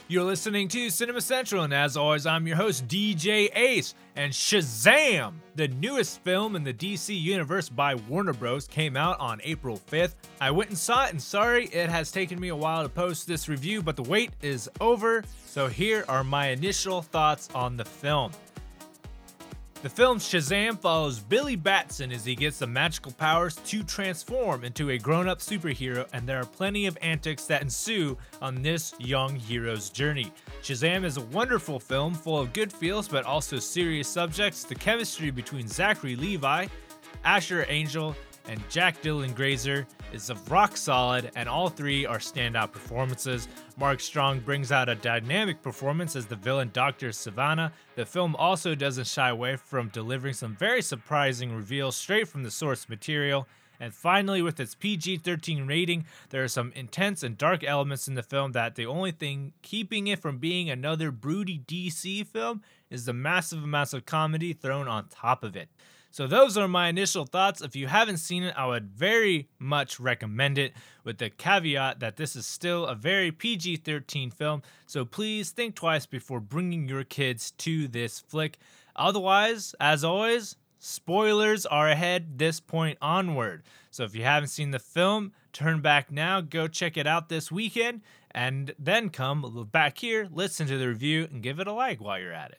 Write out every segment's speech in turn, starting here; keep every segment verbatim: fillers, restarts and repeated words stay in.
You're listening to Cinema Central, and as always, I'm your host, D J Ace. And Shazam, the newest film in the D C universe by Warner Bros., came out on April fifth. I went and saw it, and sorry, it has taken me a while to post this review, but the wait is over. So here are my initial thoughts on the film. The film Shazam follows Billy Batson as he gets the magical powers to transform into a grown-up superhero, and there are plenty of antics that ensue on this young hero's journey. Shazam is a wonderful film full of good feels but also serious subjects. The chemistry between Zachary Levi, Asher Angel, and Jack Dylan Grazer is rock solid, and all three are standout performances. Mark Strong brings out a dynamic performance as the villain Doctor Sivana. The film also doesn't shy away from delivering some very surprising reveals straight from the source material. And finally, with its P G thirteen rating, there are some intense and dark elements in the film that the only thing keeping it from being another broody D C film is the massive amounts of comedy thrown on top of it. So those are my initial thoughts. If you haven't seen it, I would very much recommend it, with the caveat that this is still a very P G thirteen film, so please think twice before bringing your kids to this flick. Otherwise, as always, spoilers are ahead this point onward. So if you haven't seen the film, turn back now, go check it out this weekend, and then come back here, listen to the review, and give it a like while you're at it.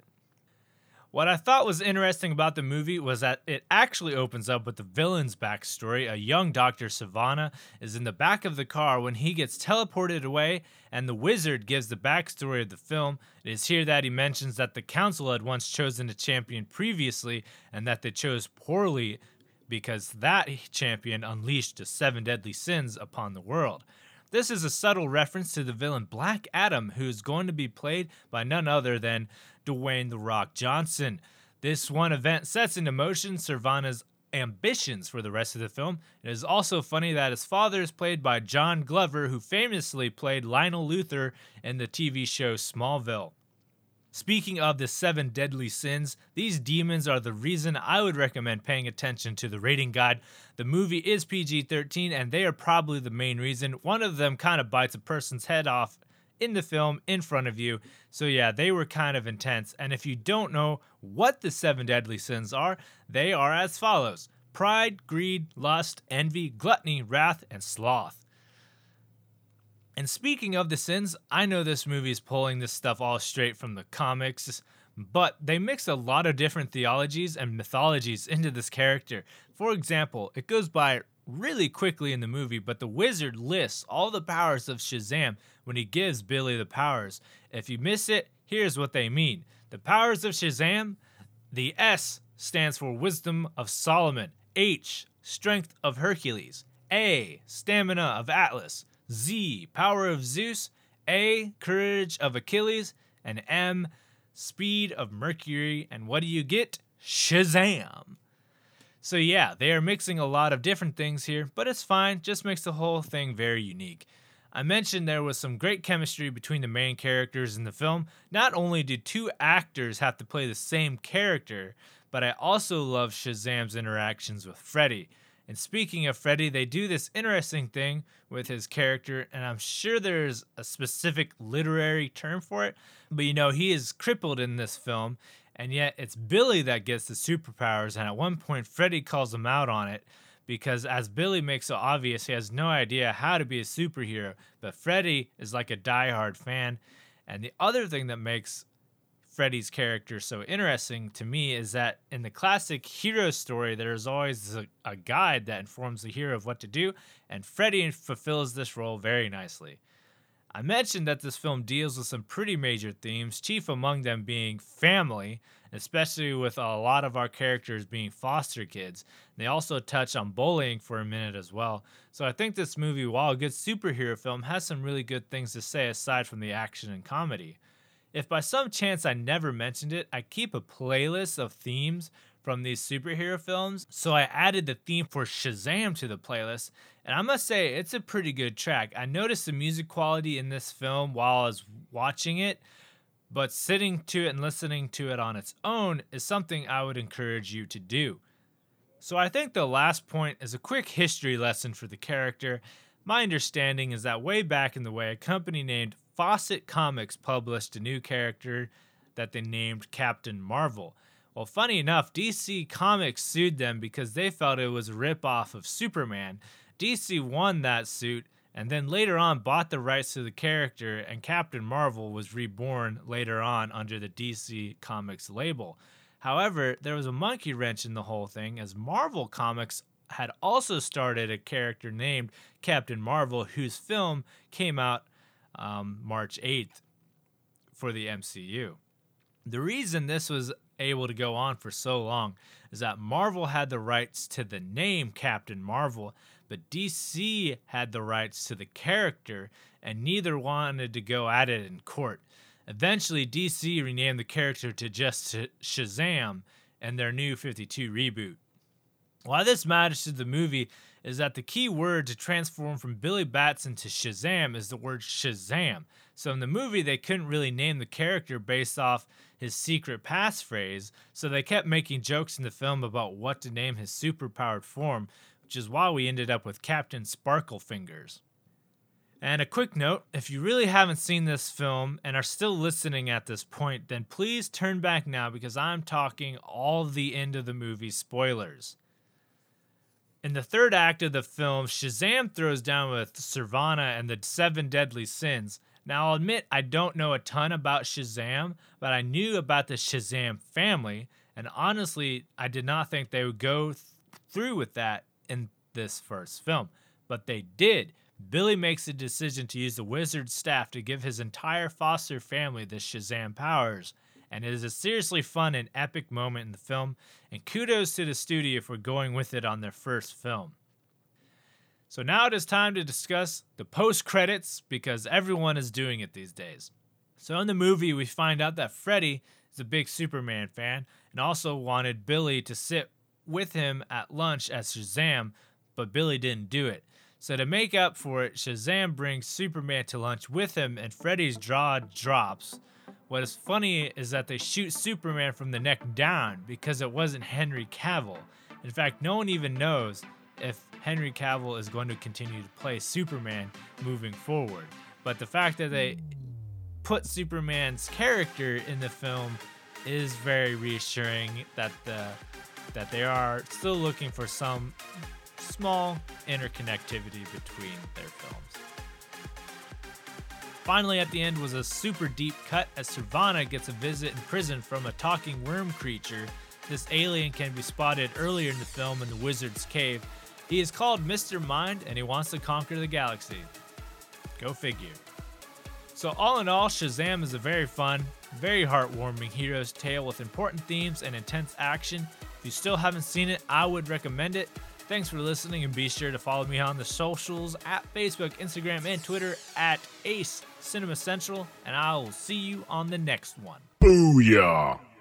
What I thought was interesting about the movie was that it actually opens up with the villain's backstory. A young Doctor Sivana is in the back of the car when he gets teleported away, and the wizard gives the backstory of the film. It is here that he mentions that the council had once chosen a champion previously, and that they chose poorly because that champion unleashed the seven deadly sins upon the world. This is a subtle reference to the villain Black Adam, who is going to be played by none other than Dwayne "The Rock" Johnson. This one event sets into motion Sivana's ambitions for the rest of the film. It is also funny that his father is played by John Glover, who famously played Lionel Luthor in the T V show Smallville. Speaking of the seven deadly sins, these demons are the reason I would recommend paying attention to the rating guide. The movie is P G thirteen, and they are probably the main reason. One of them kind of bites a person's head off in the film in front of you. So yeah, they were kind of intense. And if you don't know what the seven deadly sins are, they are as follows: pride, greed, lust, envy, gluttony, wrath, and sloth. And speaking of the sins, I know this movie is pulling this stuff all straight from the comics, but they mix a lot of different theologies and mythologies into this character. For example, it goes by really quickly in the movie, but the wizard lists all the powers of Shazam when he gives Billy the powers. If you miss it, here's what they mean. The powers of Shazam: the S stands for wisdom of Solomon, H, strength of Hercules, A, stamina of Atlas, Z, power of Zeus, A, courage of Achilles, and M, speed of Mercury. And what do you get? Shazam! So yeah, they are mixing a lot of different things here, but it's fine, just makes the whole thing very unique. I mentioned there was some great chemistry between the main characters in the film. Not only did two actors have to play the same character, but I also love Shazam's interactions with Freddy. And speaking of Freddy, they do this interesting thing with his character, and I'm sure there's a specific literary term for it, but you know, he is crippled in this film, and yet it's Billy that gets the superpowers, and at one point Freddy calls him out on it, because as Billy makes it obvious, he has no idea how to be a superhero, but Freddy is like a diehard fan. And the other thing that makes Freddy's character so interesting to me is that in the classic hero story, there's always a, a guide that informs the hero of what to do, and Freddy fulfills this role very nicely. I mentioned that this film deals with some pretty major themes, chief among them being family, especially with a lot of our characters being foster kids. They also touch on bullying for a minute as well. So I think this movie, while a good superhero film, has some really good things to say aside from the action and comedy. If by some chance I never mentioned it, I keep a playlist of themes from these superhero films, so I added the theme for Shazam to the playlist, and I must say it's a pretty good track. I noticed the music quality in this film while I was watching it, but sitting to it and listening to it on its own is something I would encourage you to do. So I think the last point is a quick history lesson for the character. My understanding is that way back in the way, a company named Fawcett Comics published a new character that they named Captain Marvel. Well, funny enough, D C Comics sued them because they felt it was a ripoff of Superman. D C won that suit, and then later on bought the rights to the character, and Captain Marvel was reborn later on under the D C Comics label. However, there was a monkey wrench in the whole thing, as Marvel Comics had also started a character named Captain Marvel, whose film came out um, March eighth for the M C U. The reason this was able to go on for so long is that Marvel had the rights to the name Captain Marvel, but D C had the rights to the character, and neither wanted to go at it in court. Eventually, D C renamed the character to just Shazam in their new fifty-two reboot. Why this matters to the movie is that the key word to transform from Billy Batson to Shazam is the word Shazam. So in the movie, they couldn't really name the character based off his secret passphrase, so they kept making jokes in the film about what to name his superpowered form, which is why we ended up with Captain Sparklefingers. And a quick note, if you really haven't seen this film and are still listening at this point, then please turn back now because I'm talking all the end of the movie spoilers. In the third act of the film, Shazam throws down with Sirvana and the seven deadly sins. Now, I'll admit I don't know a ton about Shazam, but I knew about the Shazam family, and honestly, I did not think they would go th- through with that in this first film. But they did. Billy makes the decision to use the wizard's staff to give his entire foster family the Shazam powers, and it is a seriously fun and epic moment in the film, and kudos to the studio for going with it on their first film. So now it is time to discuss the post-credits, because everyone is doing it these days. So in the movie, we find out that Freddy is a big Superman fan, and also wanted Billy to sit with him at lunch as Shazam, but Billy didn't do it. So to make up for it, Shazam brings Superman to lunch with him, and Freddy's jaw drops. What is funny is that they shoot Superman from the neck down because it wasn't Henry Cavill. In fact, no one even knows if Henry Cavill is going to continue to play Superman moving forward. But the fact that they put Superman's character in the film is very reassuring that the that they are still looking for some small interconnectivity between their films. Finally, at the end was a super deep cut as Sirvana gets a visit in prison from a talking worm creature. This alien can be spotted earlier in the film in the Wizard's Cave. He is called Mister Mind, and he wants to conquer the galaxy. Go figure. So all in all, Shazam is a very fun, very heartwarming hero's tale with important themes and intense action. If you still haven't seen it, I would recommend it. Thanks for listening, and be sure to follow me on the socials at Facebook, Instagram, and Twitter at Ace Cinema Central, and I will see you on the next one. Booyah!